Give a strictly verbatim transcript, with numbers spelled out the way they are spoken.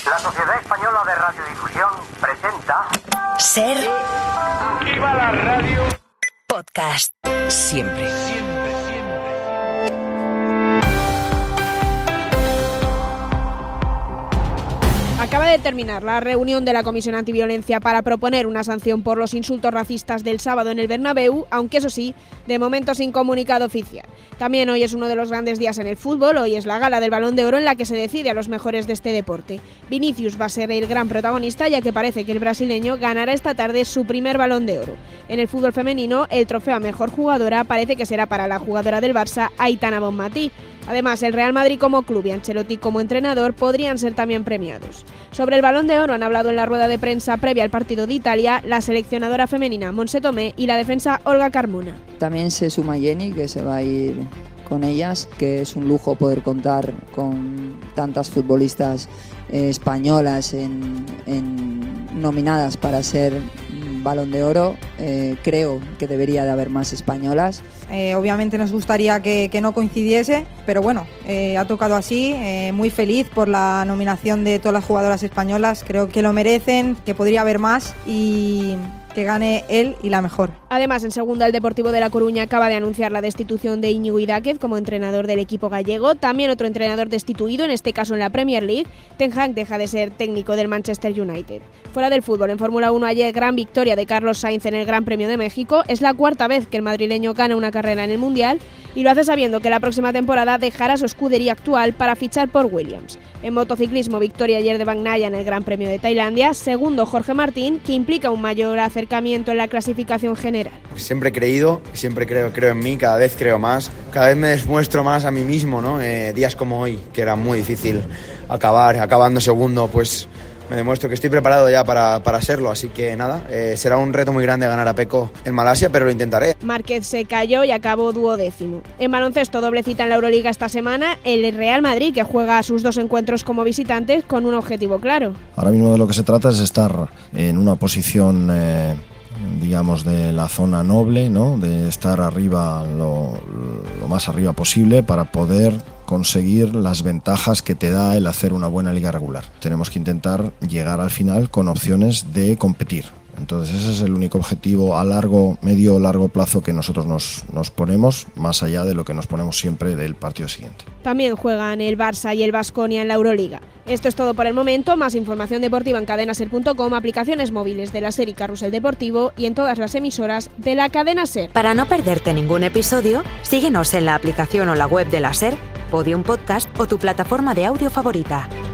La Sociedad Española de Radiodifusión presenta... Ser... ¡Viva la radio! Podcast. Siempre, siempre, siempre. Acaba de terminar la reunión de la Comisión Antiviolencia para proponer una sanción por los insultos racistas del sábado en el Bernabéu, aunque eso sí, de momento sin comunicado oficial. También hoy es uno de los grandes días en el fútbol, hoy es la gala del Balón de Oro en la que se decide a los mejores de este deporte. Vinicius va a ser el gran protagonista, ya que parece que el brasileño ganará esta tarde su primer Balón de Oro. En el fútbol femenino, el trofeo a mejor jugadora parece que será para la jugadora del Barça, Aitana Bonmatí. Además, el Real Madrid como club y Ancelotti como entrenador podrían ser también premiados. Sobre el Balón de Oro han hablado en la rueda de prensa previa al partido de Italia la seleccionadora femenina Montse Tomé y la defensa Olga Carmona. También se suma Jenny, que se va a ir con ellas, que es un lujo poder contar con tantas futbolistas eh, españolas en, en nominadas para ser Balón de Oro. Eh, creo que debería de haber más españolas. Eh, obviamente nos gustaría que, que no coincidiese, pero bueno, eh, ha tocado así. Eh, muy feliz por la nominación de todas las jugadoras españolas. Creo que lo merecen, que podría haber más y que gane él y la mejor. Además, en segunda, el Deportivo de La Coruña acaba de anunciar la destitución de Íñigo Idáquez como entrenador del equipo gallego. También otro entrenador destituido, en este caso en la Premier League. Ten Hag deja de ser técnico del Manchester United. Fuera del fútbol, en Fórmula uno ayer gran victoria de Carlos Sainz en el Gran Premio de México. Es la cuarta vez que el madrileño gana una carrera en el Mundial y lo hace sabiendo que la próxima temporada dejará su escudería actual para fichar por Williams. En motociclismo, victoria ayer de Bagnaia en el Gran Premio de Tailandia. Segundo, Jorge Martín, que implica un mayor acercamiento en la clasificación general. Siempre he creído, siempre creo, creo en mí, cada vez creo más, cada vez me demuestro más a mí mismo, ¿no? Eh, días como hoy, que era muy difícil acabar, acabando segundo, pues me demuestro que estoy preparado ya para, para serlo, así que nada, eh, será un reto muy grande ganar a Pecco en Malasia, pero lo intentaré. Márquez se cayó y acabó duodécimo. En baloncesto, doble cita en la Euroliga esta semana, el Real Madrid, que juega sus dos encuentros como visitantes con un objetivo claro. Ahora mismo de lo que se trata es estar en una posición, eh, digamos, de la zona noble, ¿no? De estar arriba, lo, lo más arriba posible para poder conseguir las ventajas que te da el hacer una buena liga regular. Tenemos que intentar llegar al final con opciones de competir. Entonces ese es el único objetivo a largo, medio o largo plazo que nosotros nos, nos ponemos, más allá de lo que nos ponemos siempre del partido siguiente. También juegan el Barça y el Baskonia en la Euroliga. Esto es todo por el momento. Más información deportiva en cadena ser punto com, aplicaciones móviles de la SER y Carrusel Deportivo y en todas las emisoras de la cadena SER. Para no perderte ningún episodio, síguenos en la aplicación o la web de la SER, Podium Podcast o tu plataforma de audio favorita.